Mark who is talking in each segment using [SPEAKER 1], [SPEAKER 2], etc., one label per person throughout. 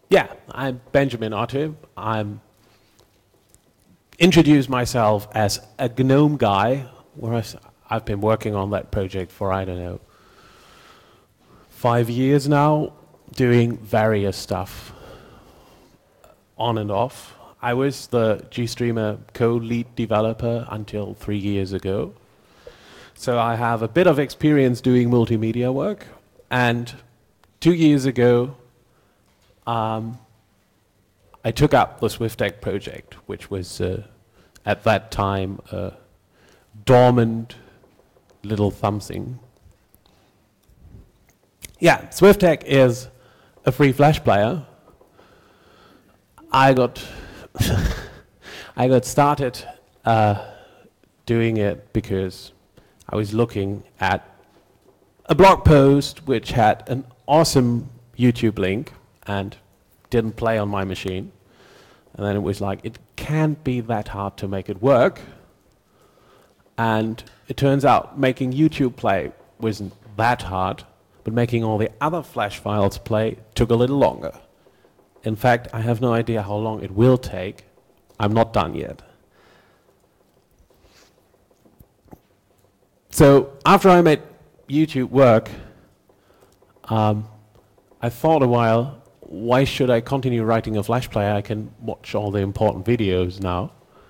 [SPEAKER 1] Yeah, I'm Benjamin Otto. I'm introduced myself as a GNOME guy, whereas I've been working on that project for, I don't know, 5 years now, doing various stuff on and off. I was the GStreamer co-lead developer until 3 years ago. So I have a bit of experience doing multimedia work. And 2 years ago, I took up the SwiftTech project, which was at that time a dormant little something. Yeah, SwiftTech is a free Flash player. I got I got started doing it because I was looking at a blog post which had an awesome YouTube link and didn't play on my machine. And then it was like, it can't be that hard to make it work. And it turns out making YouTube play wasn't that hard, but making all the other Flash files play took a little longer. In fact, I have no idea how long it will take. I'm not done yet. So after I made YouTube work, I thought a while, why should I continue writing a Flash player? I can watch all the important videos now.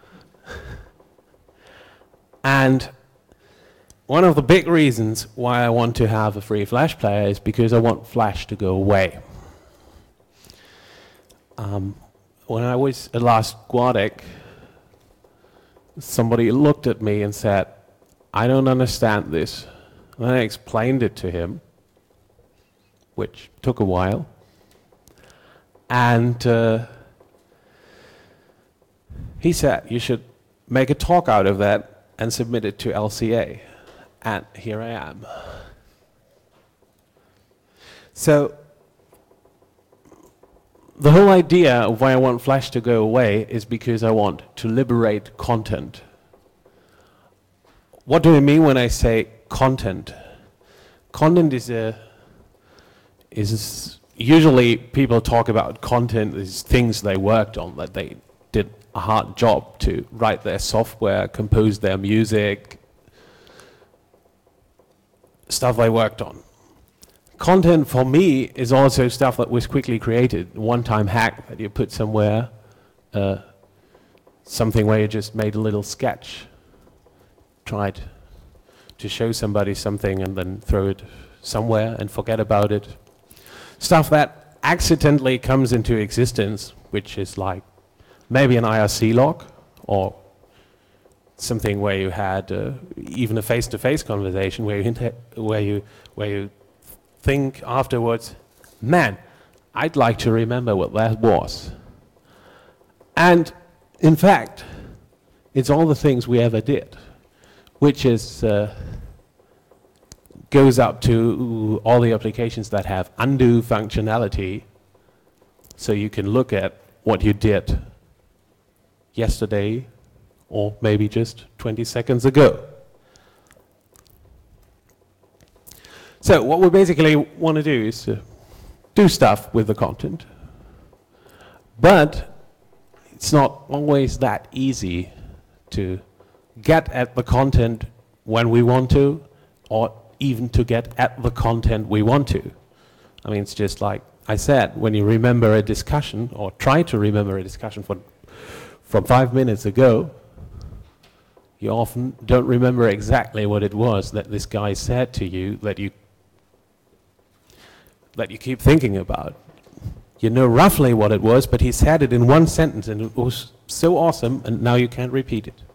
[SPEAKER 1] And one of the big reasons why I want to have a free Flash player is because I want Flash to go away. When I was at Last Guardec, somebody looked at me and said, I don't understand this. And I explained it to him, which took a while. And he said, you should make a talk out of that and submit it to LCA. And here I am. So the whole idea of why I want Flash to go away is because I want to liberate content. What do I mean when I say content? Content is usually people talk about content as things they worked on, that they did a hard job to write their software, compose their music, stuff they worked on. Content for me is also stuff that was quickly created, one-time hack that you put somewhere, something where you just made a little sketch, tried to show somebody something and then throw it somewhere and forget about it. Stuff that accidentally comes into existence, which is like maybe an IRC log or something where you had even a face-to-face conversation where you think afterwards, man, I'd like to remember what that was. And in fact, it's all the things we ever did, which is goes up to all the applications that have undo functionality, so you can look at what you did yesterday or maybe just 20 seconds ago. So what we basically want to do is do stuff with the content, but it's not always that easy to get at the content when we want to, or even to get at the content we want to. I mean, it's just like I said, when you remember a discussion, or try to remember a discussion from 5 minutes ago, you often don't remember exactly what it was that this guy said to you that you keep thinking about. You know roughly what it was, but he said it in one sentence and it was so awesome, and now you can't repeat it.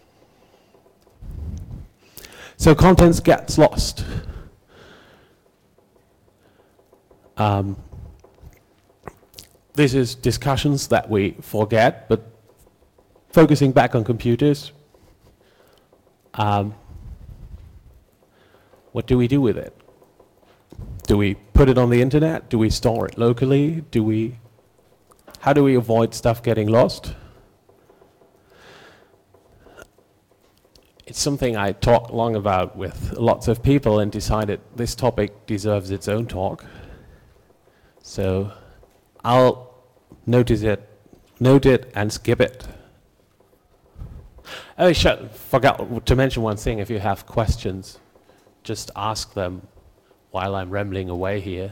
[SPEAKER 1] So content gets lost. This is discussions that we forget, but focusing back on computers, what do we do with it? Do we put it on the internet? Do we store it locally? How do we avoid stuff getting lost? It's something I talked long about with lots of people and decided this topic deserves its own talk. So I'll notice it, note it, and skip it. Oh, forgot to mention one thing. If you have questions, just ask them while I'm rambling away here.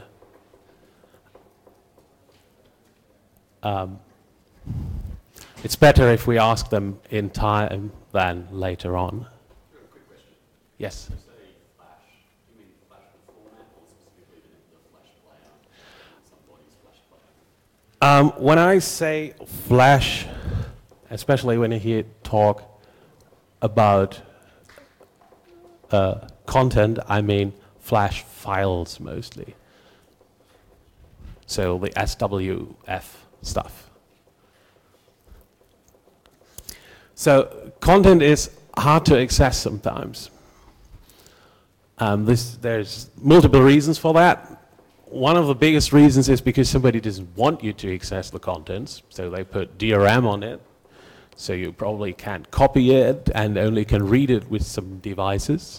[SPEAKER 1] It's better if we ask them in time than later on.
[SPEAKER 2] Quick question.
[SPEAKER 1] Yes?
[SPEAKER 2] When you say Flash, you mean Flash format or specifically the Flash player, somebody's Flash player?
[SPEAKER 1] When I say Flash, especially when you hear talk about content, I mean Flash files mostly. So the SWF stuff. So content is hard to access sometimes. There's multiple reasons for that. One of the biggest reasons is because somebody doesn't want you to access the contents, so they put DRM on it, so you probably can't copy it and only can read it with some devices.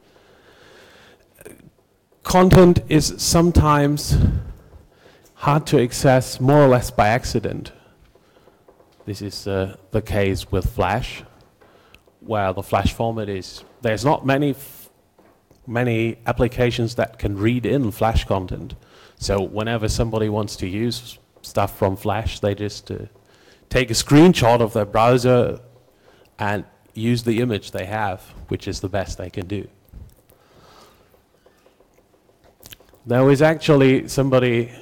[SPEAKER 1] Content is sometimes hard to access more or less by accident. This is the case with Flash, where the Flash format is, there's not many applications that can read in Flash content. So whenever somebody wants to use stuff from Flash, they just take a screenshot of their browser and use the image they have, which is the best they can do. There was actually somebody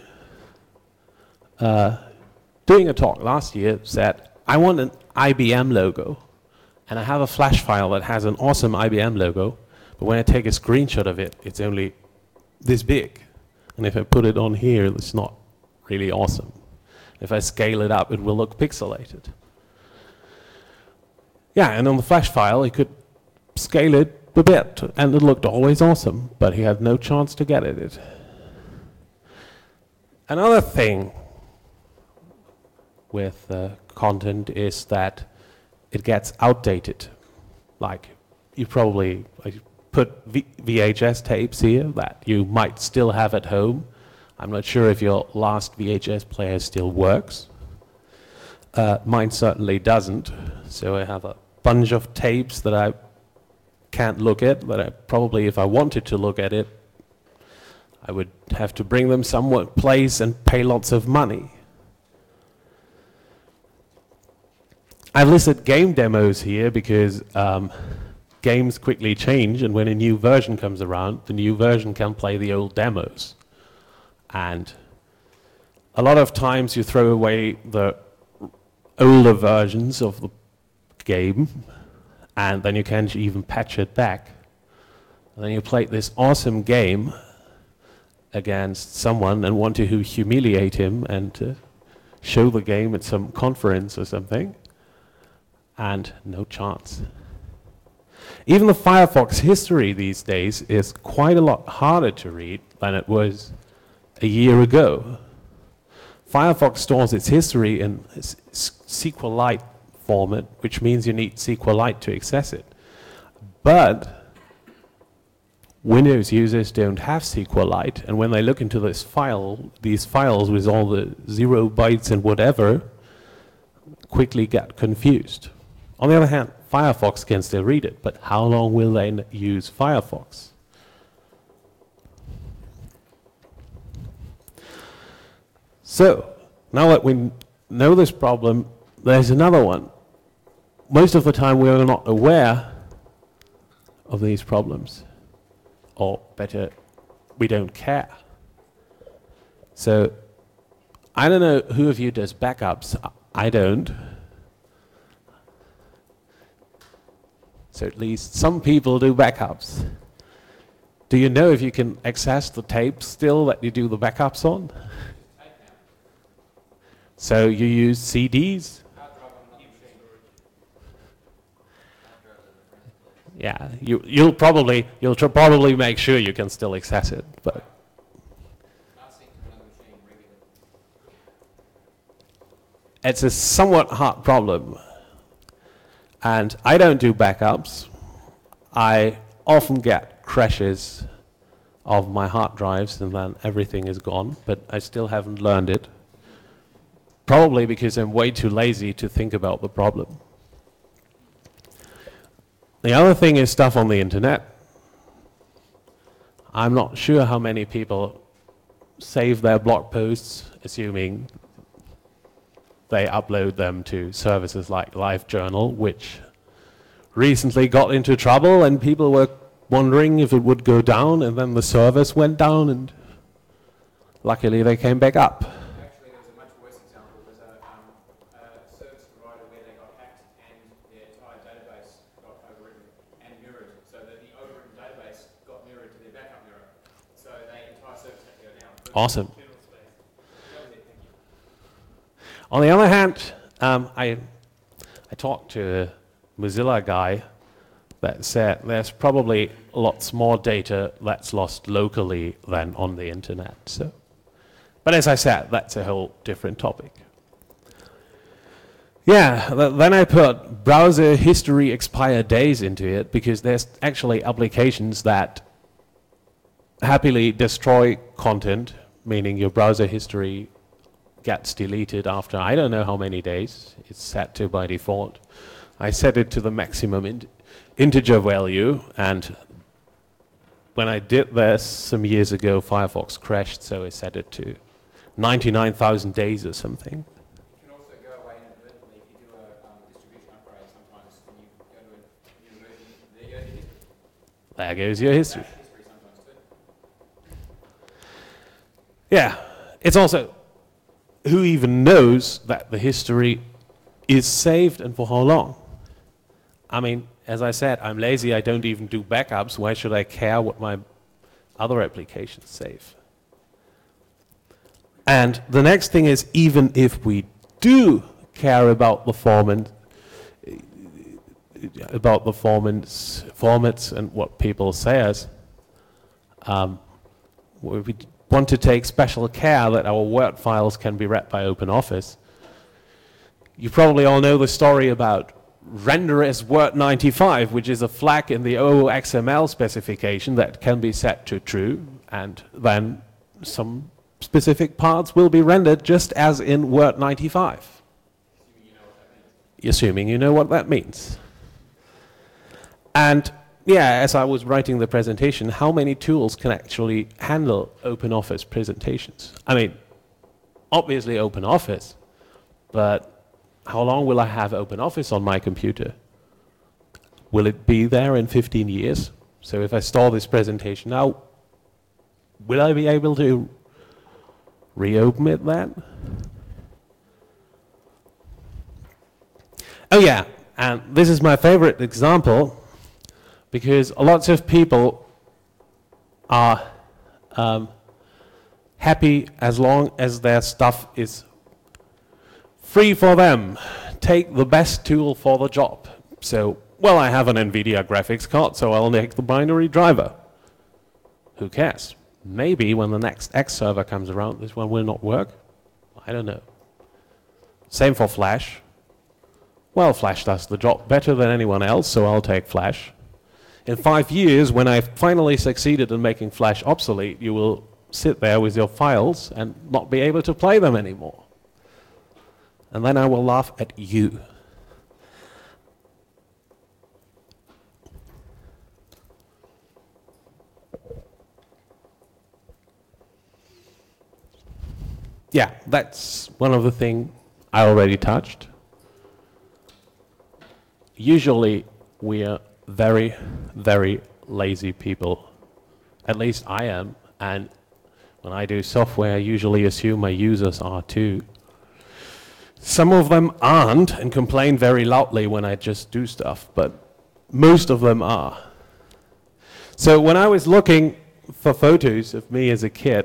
[SPEAKER 1] doing a talk last year said, I want an IBM logo, and I have a Flash file that has an awesome IBM logo, but when I take a screenshot of it, it's only this big. And if I put it on here, it's not really awesome. If I scale it up, it will look pixelated. Yeah, and on the Flash file, he could scale it a bit, and it looked always awesome, but he had no chance to get at it. Another thing with content is that it gets outdated. Like, you probably put VHS tapes here that you might still have at home. I'm not sure if your last VHS player still works. Mine certainly doesn't. So I have a bunch of tapes that I can't look at, but I probably, if I wanted to look at it, I would have to bring them somewhere place and pay lots of money. I've listed game demos here because games quickly change, and when a new version comes around, the new version can play the old demos. And a lot of times you throw away the older versions of the game, and then you can't even patch it back. And then you play this awesome game against someone and want to humiliate him and show the game at some conference or something, and no chance. Even the Firefox history these days is quite a lot harder to read than it was a year ago. Firefox stores its history in SQLite format, which means you need SQLite to access it. But Windows users don't have SQLite, and when they look into this file, these files with all the 0 bytes and whatever, quickly get confused. On the other hand, Firefox can still read it, but how long will they use Firefox? So, now that we know this problem, there's another one. Most of the time we are not aware of these problems. Or better, we don't care. So, I don't know who of you does backups. I don't. So at least some people do backups. Do you know if you can access the tapes still that you do the backups on?
[SPEAKER 2] I can.
[SPEAKER 1] So you use CDs? Yeah, you'll probably make sure you can still access it, but it's a somewhat hard problem. And I don't do backups. I often get crashes of my hard drives and then everything is gone, but I still haven't learned it Probably because I'm way too lazy to think about the problem. The other thing is stuff on the internet. I'm not sure how many people save their blog posts, assuming they upload them to services like LiveJournal, which recently got into trouble, and people were wondering if it would go down, and then the service went down, and luckily they came back up.
[SPEAKER 3] Actually, there was a much worse example. There was a service provider where they got hacked and their entire database got overwritten and mirrored, so that the overwritten database got mirrored to their backup mirror. So the entire service had to go down.
[SPEAKER 1] Awesome.
[SPEAKER 3] That was it, thank you.
[SPEAKER 1] On the other hand, I talked to a Mozilla guy that said there's probably lots more data that's lost locally than on the internet. So, but as I said, that's a whole different topic. Yeah, then I put browser history expire days into it because there's actually applications that happily destroy content, meaning your browser history gets deleted after I don't know how many days. It's set to by default. I set it to the maximum integer value, and when I did this some years ago, Firefox crashed, so I set it to 99,000 days or something.
[SPEAKER 3] You can also go away inadvertently if you do a distribution upgrade sometimes when you go to a new version. There goes your history.
[SPEAKER 1] There goes your history.
[SPEAKER 3] History sometimes too.
[SPEAKER 1] Yeah, it's also, who even knows that the history is saved and for how long? I mean, as I said, I'm lazy, I don't even do backups. Why should I care what my other applications save? And the next thing is, even if we do care about the formats and what people say as, we want to take special care that our Word files can be read by OpenOffice. You probably all know the story about render as Word 95, which is a flag in the OXML specification that can be set to true, and then some specific parts will be rendered just as in Word 95. Assuming you know what that means. And yeah, as I was writing the presentation, how many tools can actually handle OpenOffice presentations? I mean, obviously OpenOffice, but how long will I have OpenOffice on my computer? Will it be there in 15 years? So if I store this presentation now, will I be able to reopen it then? Oh yeah, and this is my favorite example because lots of people are happy as long as their stuff is free for them. Take the best tool for the job. So, well, I have an NVIDIA graphics card, so I'll make the binary driver. Who cares? Maybe when the next X server comes around, this one will not work. I don't know. Same for Flash. Well, Flash does the job better than anyone else, so I'll take Flash. In 5 years, when I've finally succeeded in making Flash obsolete, you will sit there with your files and not be able to play them anymore. And then I will laugh at you. Yeah, that's one of the things I already touched. Usually we are very, very lazy people. At least I am. And when I do software, I usually assume my users are too. Some of them aren't and complain very loudly when I just do stuff, but most of them are. So when I was looking for photos of me as a kid,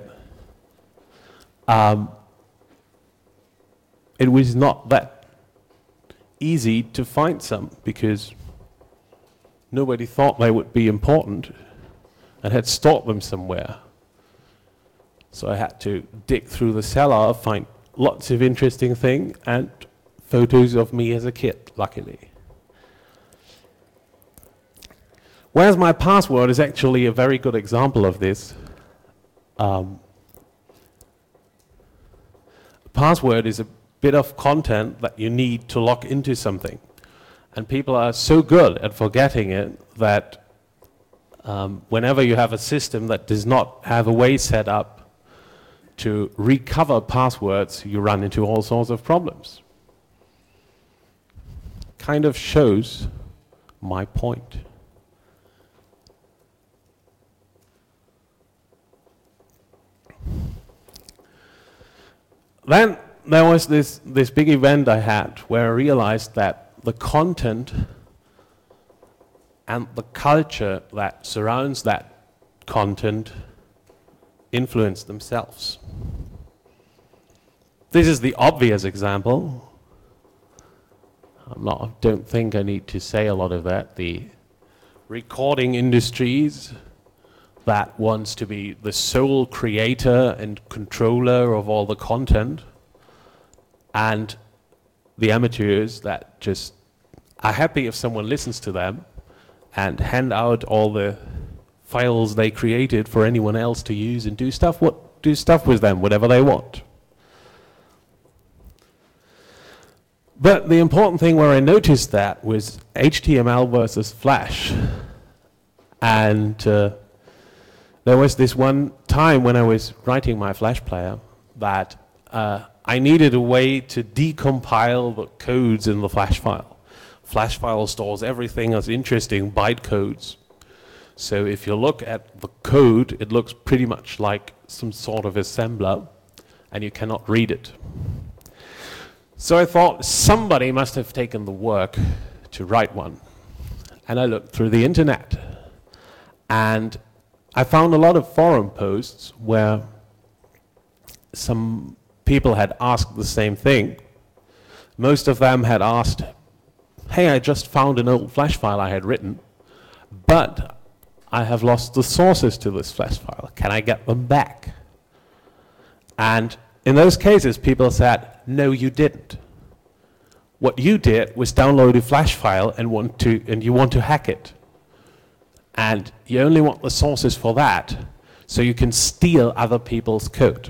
[SPEAKER 1] it was not that easy to find some because nobody thought they would be important and had stored them somewhere. So I had to dig through the cellar, find lots of interesting things and photos of me as a kid, luckily. Where's My Password is actually a very good example of this. Password is a bit of content that you need to log into something. And people are so good at forgetting it that whenever you have a system that does not have a way set up to recover passwords, you run into all sorts of problems. Kind of shows my point. Then there was this big event I had where I realized that the content and the culture that surrounds that content influence themselves. This is the obvious example. Don't think I need to say a lot of that. The recording industries that wants to be the sole creator and controller of all the content, and the amateurs that just are happy if someone listens to them and hand out all the files they created for anyone else to use and do stuff with them, whatever they want. But the important thing where I noticed that was HTML versus Flash. And there was this one time when I was writing my Flash player that I needed a way to decompile the codes in the Flash file. Flash file stores everything as interesting bytecodes. So if you look at the code, it looks pretty much like some sort of assembler, and you cannot read it. So I thought somebody must have taken the work to write one. And I looked through the internet, and I found a lot of forum posts where some people had asked the same thing. Most of them had asked, hey, I just found an old Flash file I had written, but I have lost the sources to this Flash file. Can I get them back? And in those cases, people said, no, you didn't. What you did was download a Flash file and you want to hack it. And you only want the sources for that, so you can steal other people's code.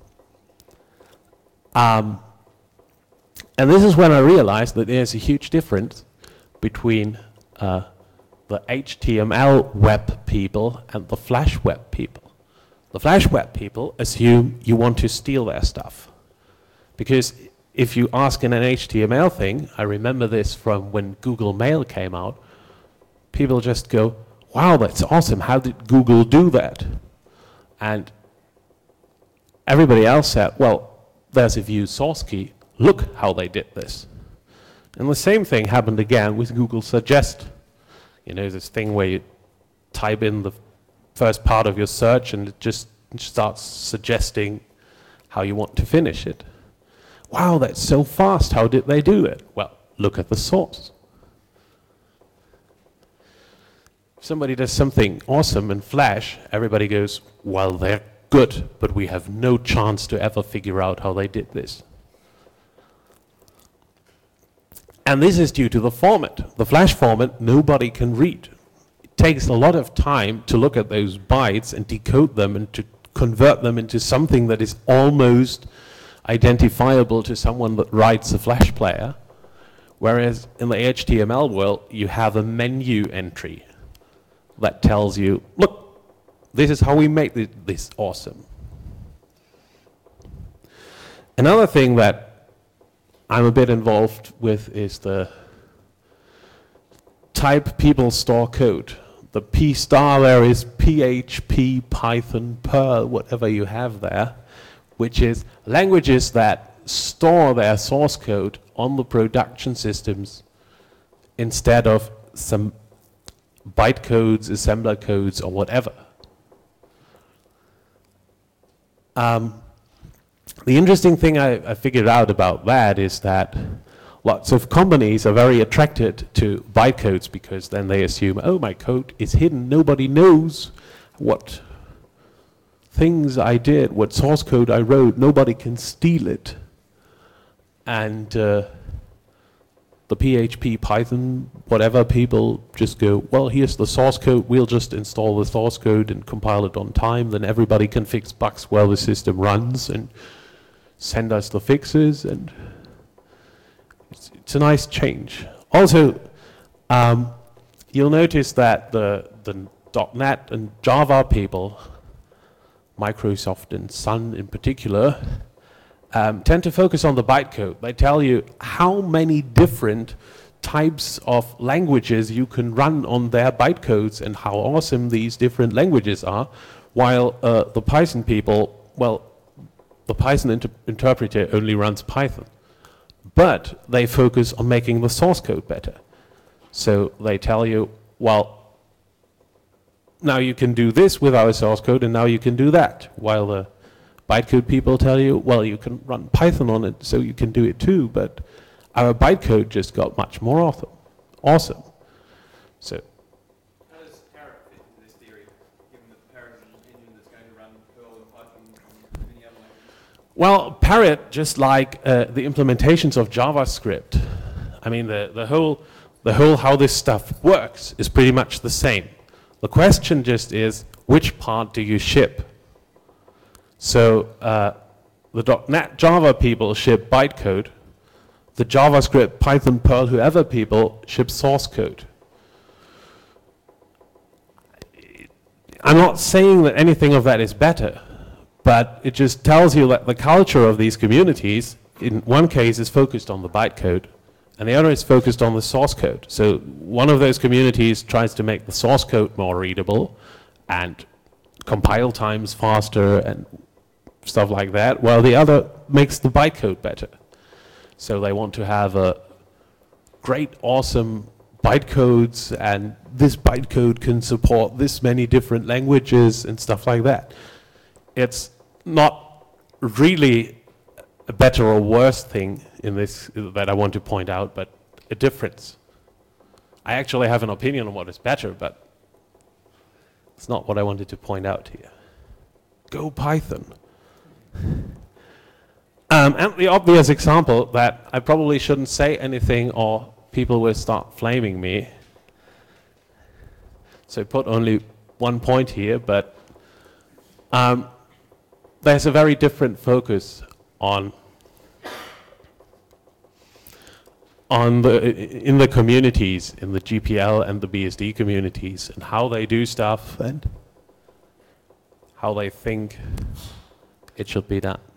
[SPEAKER 1] And this is when I realized that there's a huge difference between the HTML web people and the Flash web people. The Flash web people assume you want to steal their stuff. Because if you ask in an HTML thing, I remember this from when Google Mail came out, people just go, wow, that's awesome, how did Google do that? And everybody else said, well, there's a view source key, look how they did this. And the same thing happened again with Google Suggest. You know, this thing where you type in the first part of your search and it just starts suggesting how you want to finish it. Wow, that's so fast, how did they do it? Well, look at the source. If somebody does something awesome in Flash, everybody goes, well, they're good, but we have no chance to ever figure out how they did this. And this is due to the format. The Flash format, nobody can read. It takes a lot of time to look at those bytes and decode them and to convert them into something that is almost identifiable to someone that writes a Flash player. Whereas in the HTML world, you have a menu entry that tells you, look, this is how we make this awesome. Another thing that I'm a bit involved with is the type people store code. The P star there is PHP, Python, Perl, whatever you have there, which is languages that store their source code on the production systems instead of some bytecodes, assembler codes, or whatever. The interesting thing I figured out about that is that lots of companies are very attracted to bytecodes because then they assume, oh, my code is hidden, nobody knows what things I did, what source code I wrote, nobody can steal it. And the PHP, Python, whatever people just go, well, here's the source code, we'll just install the source code and compile it on time, then everybody can fix bugs while the system runs and send us the fixes, and it's a nice change. Also, you'll notice that the .NET and Java people, Microsoft and Sun in particular, tend to focus on the bytecode. They tell you how many different types of languages you can run on their bytecodes and how awesome these different languages are, while the Python people, well, the Python interpreter only runs Python. But they focus on making the source code better. So they tell you, well, now you can do this with our source code and now you can do that. While the bytecode people tell you, well, you can run Python on it so you can do it too, but our bytecode just got much more awesome. So,
[SPEAKER 3] how does Parrot fit into this theory, given that Parrot is an engine that's going to run Perl and Python and many other languages?
[SPEAKER 1] well, Parrot, just like the implementations of JavaScript, I mean, the whole how this stuff works is pretty much the same. The question just is, which part do you ship? So the .NET Java people ship bytecode. The JavaScript, Python, Perl, whoever people ship source code. I'm not saying that anything of that is better, but it just tells you that the culture of these communities, in one case, is focused on the bytecode, and the other is focused on the source code. So one of those communities tries to make the source code more readable and compile times faster and stuff like that, while the other makes the bytecode better. So they want to have a great, awesome bytecodes, and this bytecode can support this many different languages and stuff like that. It's not really a better or worse thing in this that I want to point out, but a difference. I actually have an opinion on what is better, but it's not what I wanted to point out here. Go Python. And the obvious example that I probably shouldn't say anything or people will start flaming me. So put only one point here, but there's a very different focus on in the communities, in the GPL and the BSD communities, and how they do stuff and how they think it should be done.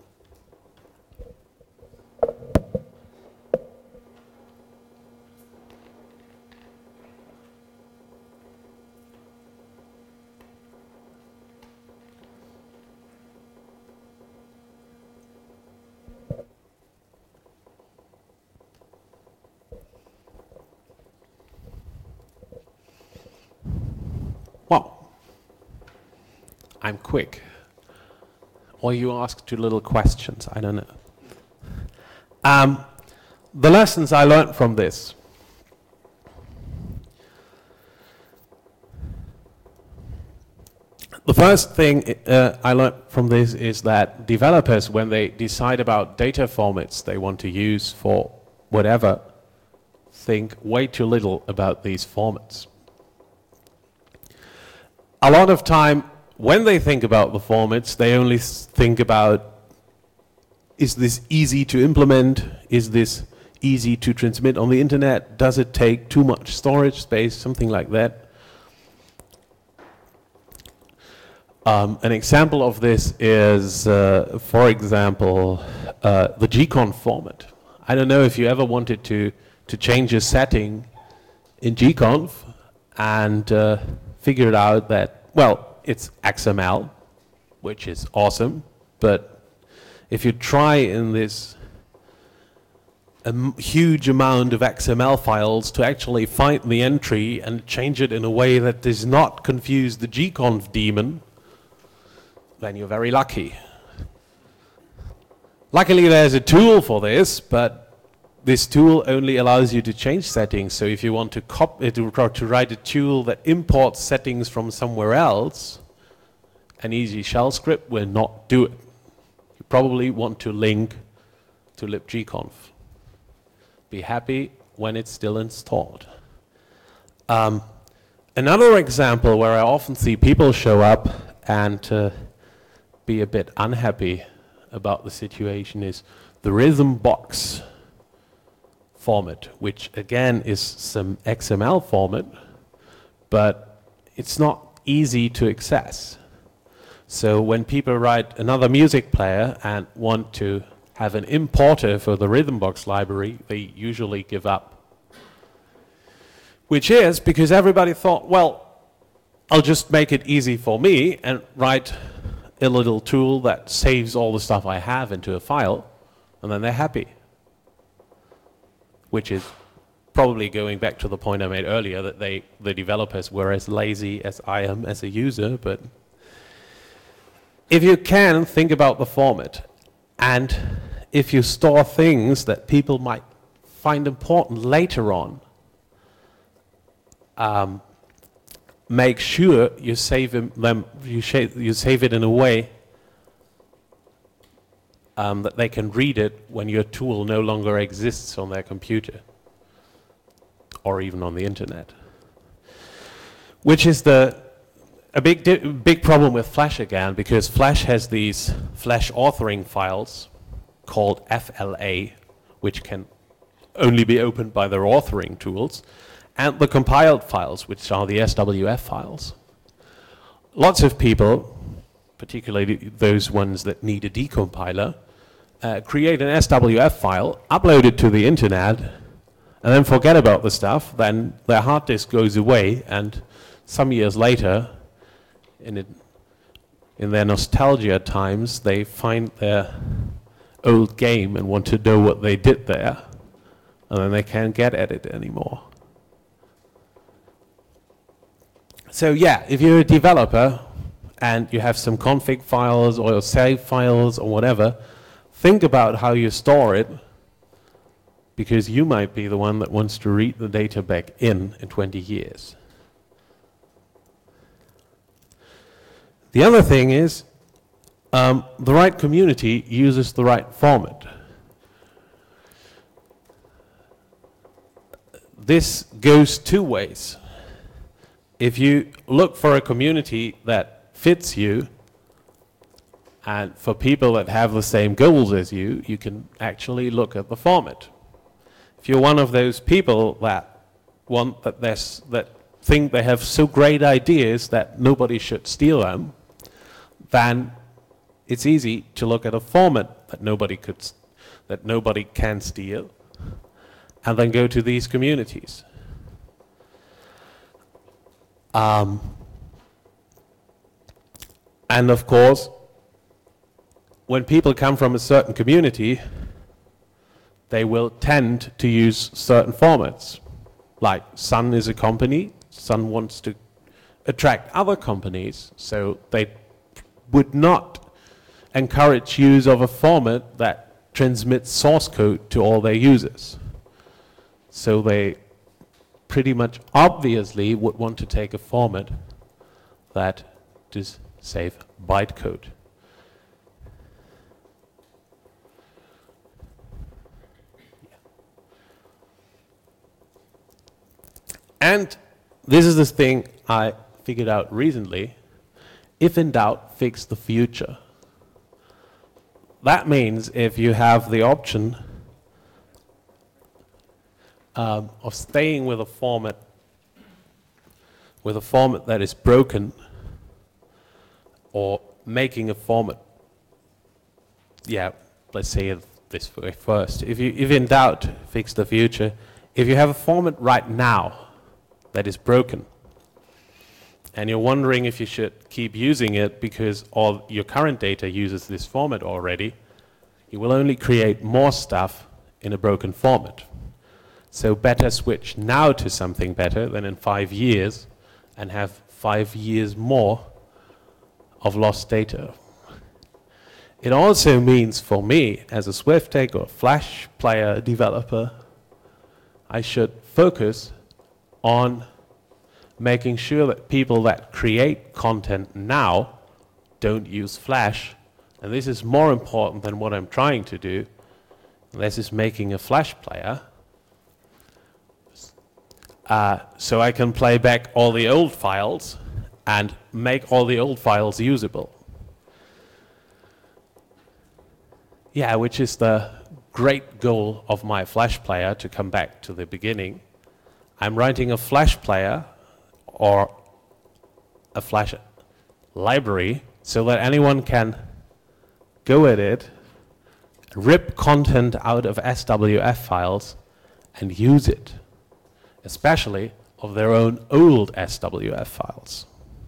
[SPEAKER 1] Well, I'm quick. Or you ask too little questions, I don't know. The lessons I learned from this. The first thing I learned from this is that developers, when they decide about data formats they want to use for whatever, think way too little about these formats. A lot of time, when they think about the formats, they only think about, is this easy to implement? Is this easy to transmit on the internet? Does it take too much storage space? Something like that. An example of this is, for example, the gconf format. I don't know if you ever wanted to change a setting in gconf and figured out that, well, it's XML, which is awesome, but if you try in this huge amount of XML files to actually find the entry and change it in a way that does not confuse the gconf daemon, then you're very lucky. Luckily there's a tool for this, but this tool only allows you to change settings. So if you want to write a tool that imports settings from somewhere else, an easy shell script will not do it. You probably want to link to libgconf. Be happy when it's still installed. Another example where I often see people show up and be a bit unhappy about the situation is the Rhythm box format, which again is some XML format, but it's not easy to access. So when people write another music player and want to have an importer for the Rhythmbox library, they usually give up. Which is because everybody thought, well, I'll just make it easy for me and write a little tool that saves all the stuff I have into a file, and then they're happy. Which is probably going back to the point I made earlier, that the developers were as lazy as I am as a user. But if you can, think about the format. And if you store things that people might find important later on, make sure you save you save it in a way that they can read it when your tool no longer exists on their computer or even on the internet. Which is a big problem with Flash again, because Flash has these Flash authoring files called FLA, which can only be opened by their authoring tools, and the compiled files, which are the SWF files. Lots of people, particularly those ones that need a decompiler, create an SWF file, upload it to the internet, and then forget about the stuff. Then their hard disk goes away, and some years later, in their nostalgia times, they find their old game and want to know what they did there, and then they can't get at it anymore. So yeah, if you're a developer and you have some config files or save files or whatever, think about how you store it, because you might be the one that wants to read the data back in 20 years. The other thing is, the right community uses the right format. This goes two ways. If you look for a community that fits you, and for people that have the same goals as you, you can actually look at the format. If you're one of those people that think they have so great ideas that nobody should steal them, then it's easy to look at a format that nobody can steal, and then go to these communities. And of course, when people come from a certain community, they will tend to use certain formats. Like Sun is a company, Sun wants to attract other companies, so they would not encourage use of a format that transmits source code to all their users. So they pretty much obviously would want to take a format that does save bytecode. And this is the thing I figured out recently. If in doubt, fix the future. That means if you have the option of staying with a format that is broken, or making a format, let's say it this way first. If in doubt, fix the future. If you have a format right now that is broken, and you're wondering if you should keep using it because all your current data uses this format already, you will only create more stuff in a broken format. So better switch now to something better than in 5 years and have 5 years more of lost data. It also means for me, as a SwiftTech or Flash player developer, I should focus on making sure that people that create content now don't use Flash. And this is more important than what I'm trying to do. This is making a Flash player. So I can play back all the old files and make all the old files usable. Yeah, which is the great goal of my Flash player, to come back to the beginning, I'm writing a Flash player or a Flash library so that anyone can go at it, rip content out of SWF files and use it, especially of their own old SWF files.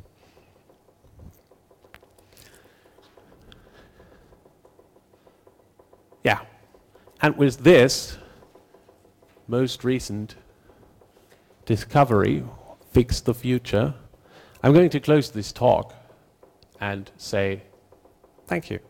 [SPEAKER 1] Yeah, and with this most recent discovery, Fix the Future, I'm going to close this talk and say thank you.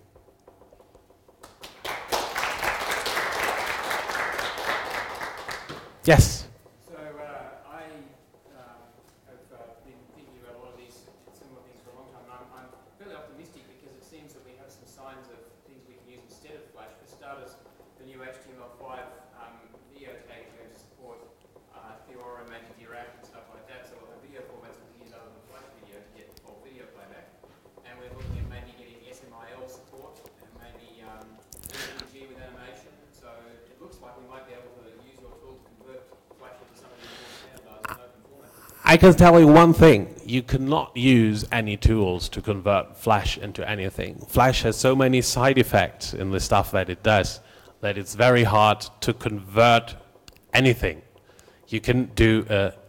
[SPEAKER 1] Yes?
[SPEAKER 3] So I have been thinking about a lot of these similar things for a long time, and I'm fairly optimistic because it seems that we have some signs of things we can use instead of Flash. For starters, the new HTML5 video tag is going to support Theora, Magidirac, and stuff like that, so we'll have video formats we can use other than Flash video to get full video playback. And we're looking at maybe getting SMIL support and maybe PNG with animation. So it looks like we might be able to use your tool to convert Flash into some of these more standardized and open formats.
[SPEAKER 1] I can tell you one thing. You cannot use any tools to convert Flash into anything. Flash has so many side effects in the stuff that it does that it's very hard to convert anything. You can do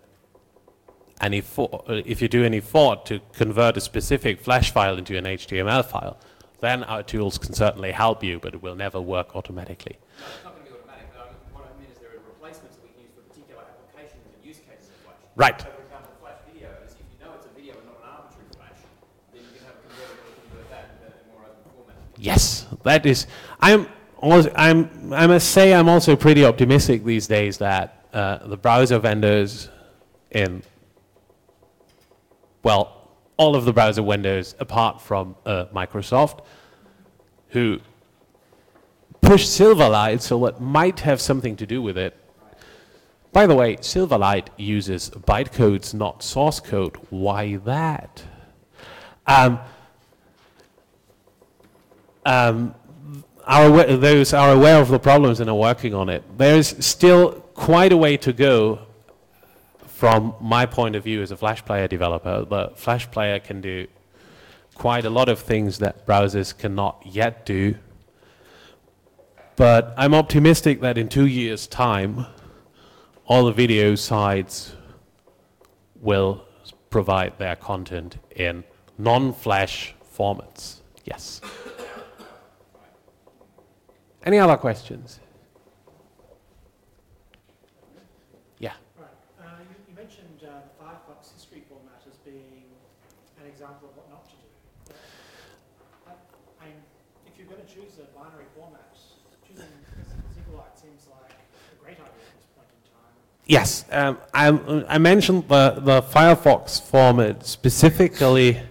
[SPEAKER 1] if you do any effort to convert a specific Flash file into an HTML file, then our tools can certainly help you, but it will never work automatically.
[SPEAKER 3] No, it's not going to be automatic, but what I mean is there are replacements that we can use for particular applications and use cases of Flash.
[SPEAKER 1] Right.
[SPEAKER 3] So for example, Flash videos, if you know it's a video and not an arbitrary Flash, then you can have a converter that will convert that into a more open format.
[SPEAKER 1] Yes, that is. I must say I'm also pretty optimistic these days that the browser vendors all of the browser vendors apart from Microsoft, who push Silverlight, so it might have something to do with it. By the way, Silverlight uses bytecodes, not source code. Why that? Those are aware of the problems and are working on it. There's still quite a way to go from my point of view as a Flash Player developer. The Flash Player can do quite a lot of things that browsers cannot yet do. But I'm optimistic that in 2 years' time, all the video sites will provide their content in non-Flash formats. Yes. Any other questions? Yeah.
[SPEAKER 4] Right. You mentioned the Firefox history format as being an example of what not to do. If you're going to choose a binary format, choosing SQLite seems like a great idea at this point in time.
[SPEAKER 1] Yes, I mentioned the Firefox format specifically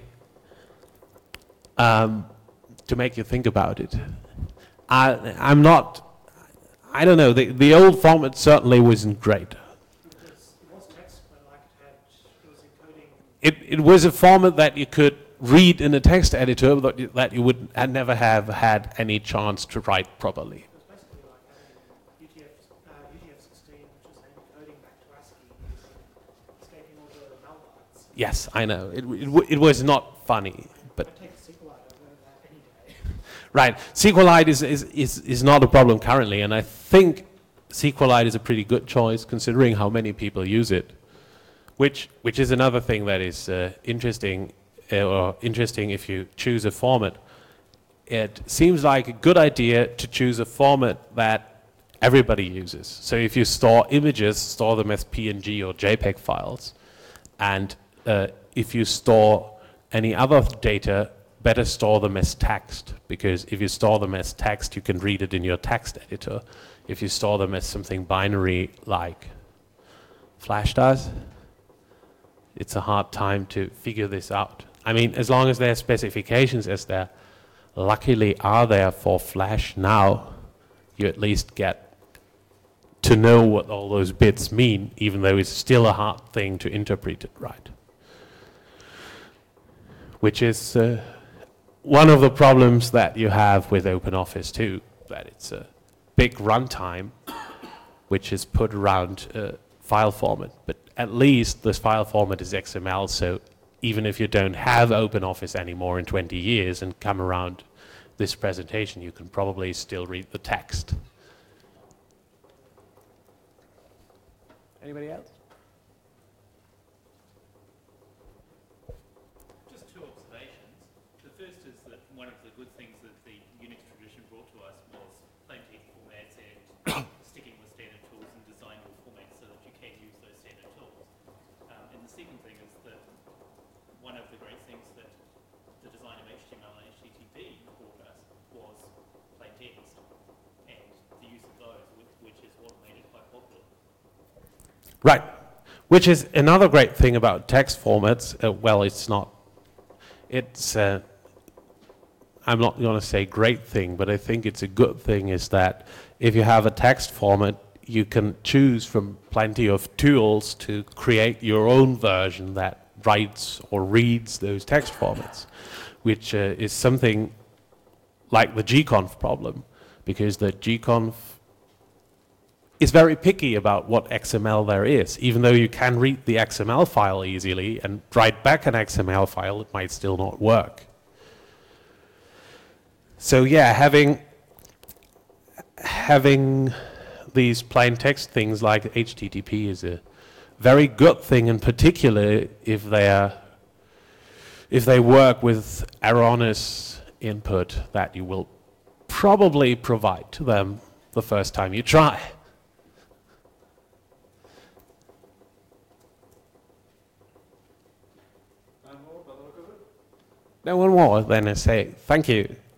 [SPEAKER 1] to make you think about it. I don't know, the old format certainly wasn't great.
[SPEAKER 4] It was text, but like it was encoding.
[SPEAKER 1] It was a format that you could read in a text editor, but that you would never have had any chance to write properly.
[SPEAKER 4] It was basically like having UTF-16, which is encoding back to ASCII, escaping all the malware.
[SPEAKER 1] Yes, I know. It was not funny, but.
[SPEAKER 4] I'd take SQLite over that any day.
[SPEAKER 1] Right, SQLite is not a problem currently, and I think SQLite is a pretty good choice considering how many people use it, which is another thing that is interesting if you choose a format. It seems like a good idea to choose a format that everybody uses. So if you store images, store them as PNG or JPEG files, and if you store any other data, better store them as text, because if you store them as text, you can read it in your text editor. If you store them as something binary like Flash does, it's a hard time to figure this out. I mean, as long as there are specifications, as there luckily are there for Flash now, you at least get to know what all those bits mean, even though it's still a hard thing to interpret it right. Which is one of the problems that you have with OpenOffice too, that it's a big runtime which is put around file format. But at least this file format is XML, so even if you don't have OpenOffice anymore in 20 years and come around this presentation, you can probably still read the text. Anybody else?
[SPEAKER 5] Just two observations. The first is that one of the good things that the Unix tradition brought to us was plain text formats and sticking with standard tools and designable formats so that you can use those standard tools. And the second thing is that one of the great things that the design of HTML and HTTP brought us was plain text and the use of those, which is what made it quite popular.
[SPEAKER 1] Right, which is another great thing about text formats. Well, it's not, it's, I'm not going to say great thing, but I think it's a good thing is that if you have a text format, you can choose from plenty of tools to create your own version that writes or reads those text formats, which is something like the gconf problem, because the gconf is very picky about what XML there is. Even though you can read the XML file easily and write back an XML file, it might still not work. So yeah, having these plain text things like HTTP is a very good thing, in particular if they work with erroneous input that you will probably provide to them the first time you try. No one more, then I say thank you.